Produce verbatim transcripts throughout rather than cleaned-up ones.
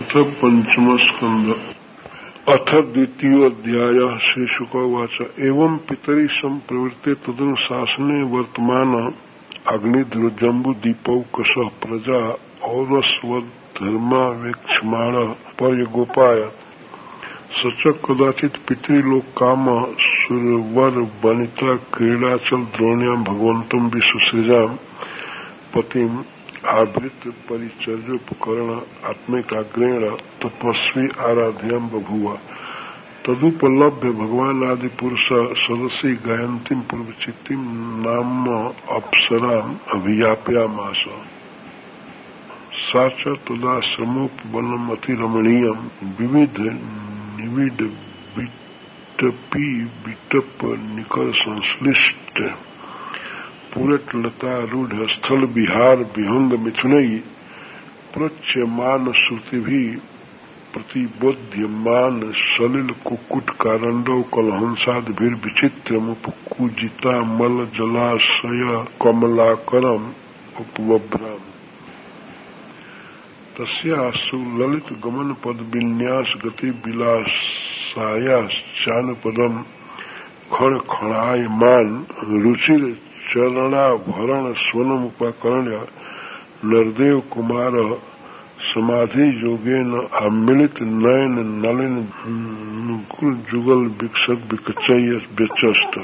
पंचम स्कंद अथ द्वितीय अध्याय श्री शुक उवाच एवं पितरी संप्रवृत्ते तदनुशासने वर्तमान अग्निद्रुजम्बुदीपौकश प्रजा औरस्वधर्मावेक्षमाण पर्यगोपाय सच कदाचित पितृलोक काम सुरवर वनिता क्रीड़ाचल द्रोण्याम भगवंतम विश्वसृजाम पतिम आवृत परिचर्योपकरण आत्मिकाग्रेण तपस्वी आराध्यम बभुव तदुपलभ्य भगवान आदि पुरुष सदसी गायंतीम पूर्वचित्तिम नाम अप्सराम अभियाप्यामास सा च तदाश्रमोपवनम अतिरमणीयम विविध निविड विटपी विटप निकर संश्लिष्ट पुरट लता रूढ़ स्थल विहार विहंग मिथुनई प्रच्यमान श्रुति भी प्रतिबोध्यमान सलिल कुक्कुट कारंडव कलहंसाद भीर विचित्र मुपकुजिता मल जलाशय कमलाकरम उपवभ्राम तस्यासु ललित गमन पद विन्यास गति विलासाया चानुपदम खण खणायमान रुचिर चरणा भरण स्वनम उपाकर्ण्य नरदेव कुमार समाधि योगेन आमिलित नयन नलिन जुगल विकसत विकचय व्यचस्त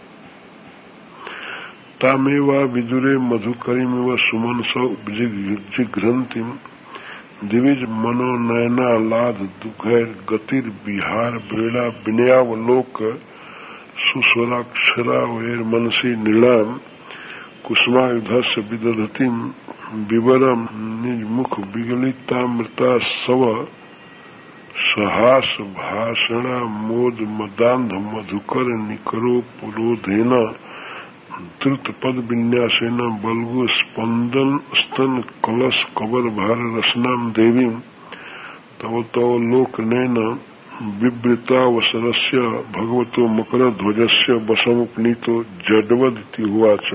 तामेवा विदुरे मधुकरीमिव सुमनसौ जिघ्रंतिम दिविज मनोनयनालाद दुघैर गतिर बिहार ब्रीड़ा विनयावलोक सुस्वराक्षरा वैर मनसी नीलाम कुसुमायुधस्य विदधतिम विवरम निजमुख विगलितामृता सव सहास भाषणा मोद मदांध मधुकर निकरो पुरोधेन द्रुत पद विन्यासेन बल्गु स्पंदन स्तन कलश कबर भार रसनाम देवी तव तव लोकनेन विवृतावसरस्य भगवतो मकर ध्वजस्य वशमुपनीतो जडवदिति उवाच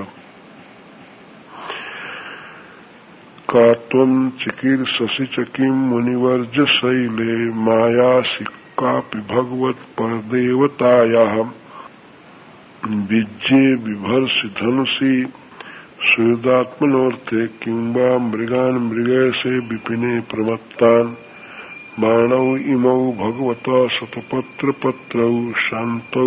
कात्वं चिकीर्षसि च किं मुनिवर्ज शैले मायासि कापि भगवत् परदेवतायाः विज्ये बिभर्षि धनुषि सुहृदात्मनोऽर्थे किं वा मृगान् मृगैसे विपिने प्रमत्तान् बाणौ इमौ भगवता शतपत्र पत्रौ शान्तौ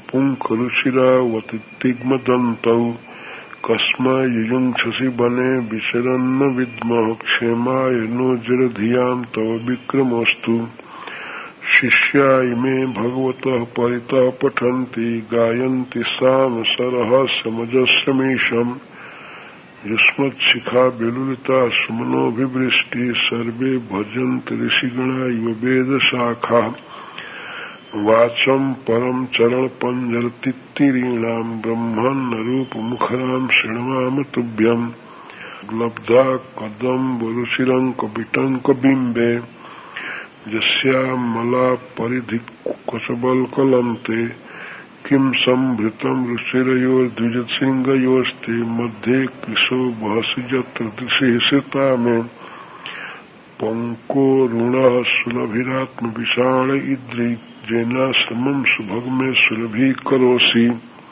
अपुङ्खरुचिरावतिग्मदन्तौ कस्मा युयुङ्क्षसि वने विचरन्न विद्मः क्षेमाय नो जरधियां तव विक्रमोऽस्तु शिष्या इमे भगवतः परितः पठन्ति गायन्ति साम सरहस्यमजस्रमीशम् युष्मच्छिखा विलुलिता सुमनोभिवृष्टि सर्वे भजन्ति ऋषिगणा इव वेदशाखा वाचम परम चरण पंजरतित्तिरीणाम ब्रह्मन् रूप मुखराम शृण्वाम तुभ्यम् लब्धा कदम्ब रुचिरंक बिटंक बिंबे यस्यामला परिधि कचबल्कलन्ते किम संभृतम रुचिरयोर्द्विजसिंहयोस्ते मध्ये कृशो बहसि यत्र दृशिश्रिता में पंकोरुणः सुलभिरात्म विषाण इद्रि जैनाश्रमं सुभग में सुलभी करोसि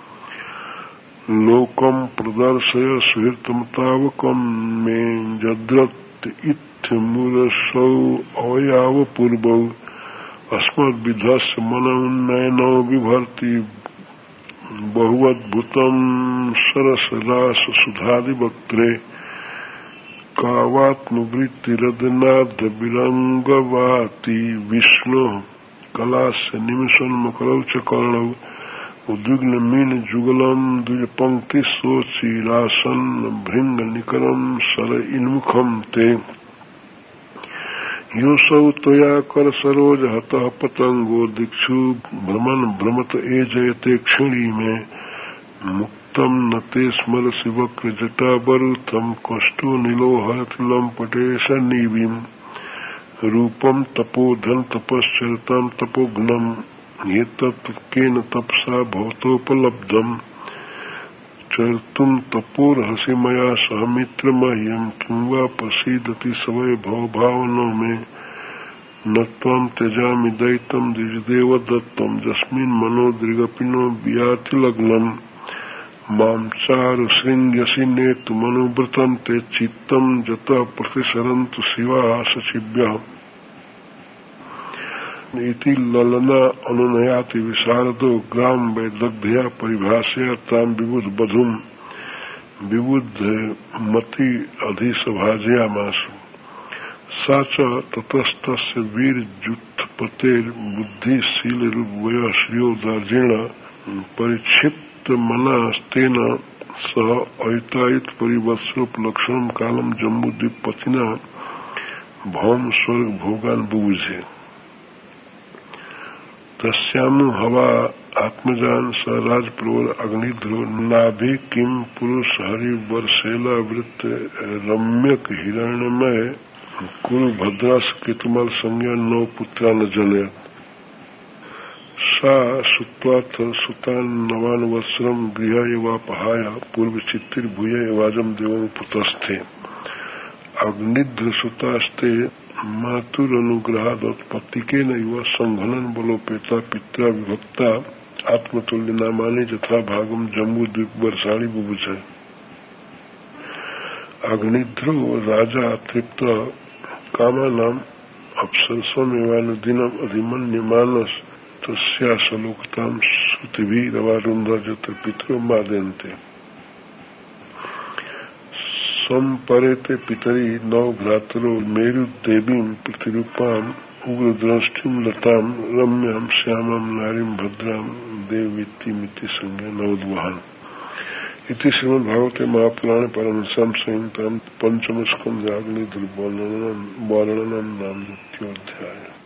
लोकम प्रदर्शय सुहृतमतावकम में जद्रत इत्थमुरसौ अवयाव पूर्वौ अस्मद्विधस्य मनोन्नयनो विभर्ति बहुअद्भुतम सरसरास सुधादिवक्त्रे कावात्मवृत्तिरदनाद विरंगवाति विष्णु कलास्य निमिषन्मकरौ च कर्णौ उद्विग्न मीन जुगलम द्विजपंक्ति सोचिरासन भृंग निकरम सर इन्मुखम ते योसौ त्वया कर सरोज हतः पतंगो दिक्षु भ्रमण भ्रमत ए जयते क्षिणी में मुक्तम नते स्मरसि वक्र जटा बरुतम कष्टो नीलोहरत लंपटे सन्निवीम रूपम तपोधन तपश्चरतम तपोघ्नम ये तत्केन तपसा भवतोपलब्धम चर्तुम तपोरहसि मया सह मित्र मह्यम किं वा प्रसीदति सवय भव भावनों में न त्वं त्यजामि दैत्यं द्विजदेव दत्तं यस्मिन् मनो दृगपिनो वियाति लग्नम् मां चारु शृङ्गसि नेतुमनुव्रतं ते चित्तं जतः प्रतिसरन्तु शिवाः सचिव्यः इति ललना अनुनयाति विशारदो ग्राम वैदग्ध्या परिभाषया तां विबुध बधुम विबुद्ध मति अधिसभाजयामासु सा च ततस्तस्य वीरजुत्थपतेर् बुद्धिशीलरूपवयः श्रियोदार्जेण परिक्षिप्त मनास्तेन सह अहितायुत परिवत्सरोपलक्षणं कालं जम्बूद्वीपपतिना भौम स्वर्ग भोगान् बुभुजे तस्यामु हवा आत्मजान स राजप्रवर अग्निध्रो नाभि किम पुरुष हरिवर्षेला वृत्त रम्यक हिरण्यमय कुरु भद्रास केतुमल संज्ञा नौ पुत्रा न जनयत सा सुत्वाथ सुतान नवान वत्सरम गृह एवापहाय पूर्व चित्तिर्भूय एवाजम देवं पुतस्थे अग्निध्र सुतास्ते मातुरनुग्रहादोत्पत्तिके नैव संघनन बलोपेता पित्रा विभक्ता आत्मतुल्य नामानि यथा भागम जम्बूद्वीप वर्षाणि बुभुजे अग्निध्रो राजा तृप्त कामानाम अप्सरसमेवानुदिनम अधिमन्यमानस तस्या सलोकताम श्रुतिभिरवारुन्धा यत्र पितरो मादयन्ते संपरेते पितरी नौ भ्रातरो मेरुदेवीं प्रतिरूपाम् उग्रद्रष्टिं लतां रम्यां श्यामां नारीं भद्रां देवीतिमिति संज्ञा नवोद्वहन् इति श्रीमद्भागवते महापुराणे परमहंस्यां संहितां पंचम स्कंधे अग्निध्र वर्णनं नाम द्वितीयोऽध्यायः।